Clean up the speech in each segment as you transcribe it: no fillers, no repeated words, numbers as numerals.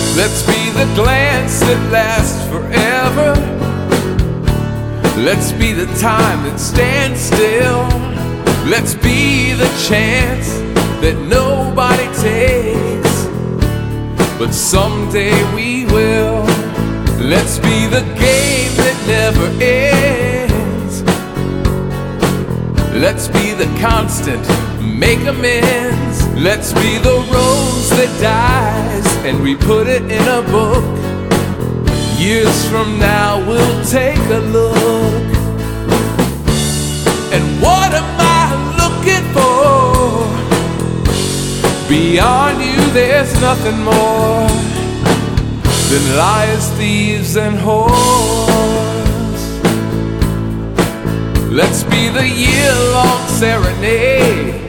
Let's be the glance that lasts forever. Let's be the time that stands still. Let's be the chance that nobody takes, but someday we will. Let's be the game that never ends. Let's be the constant, make amends. Let's be the rose that dies and we put it in a book. Years from now we'll take a look. And what am I looking for? Beyond you there's nothing more than liars, thieves, and whores. Let's be the year-long serenade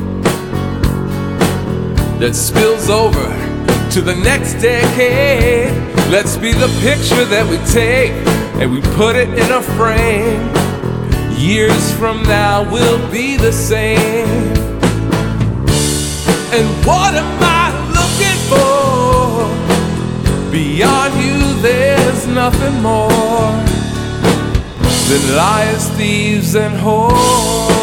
that spills over to the next decade. Let's be the picture that we take and we put it in a frame. Years from now we'll be the same. And what am I looking for? Beyond you there's nothing more than liars, thieves, and whores.